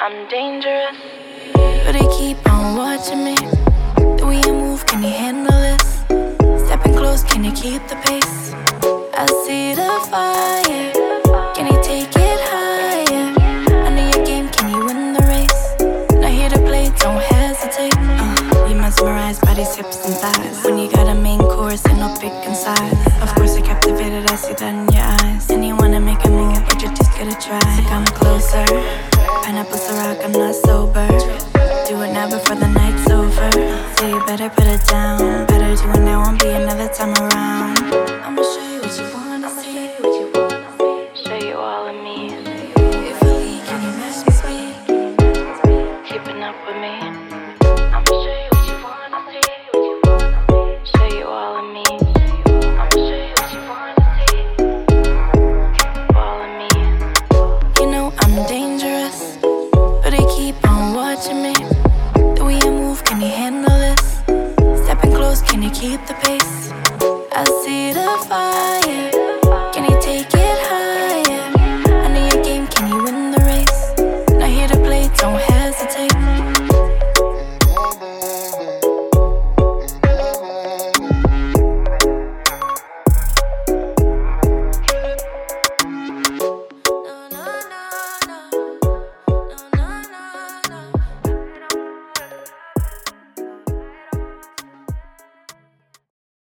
I'm dangerous. But they keep on watching me. The way you move, can you handle this? Stepping close, can you keep the pace? I see the fire. Can you take it higher? I know your game, can you win the race? Not here to play, don't hesitate. You mesmerized by these hips and thighs. When you got a main course and no picking size. Of course you're captivated, I see that in your eyes. And you wanna make a move, but you just gotta try. So come closer, pineapple Ciroc, I'm not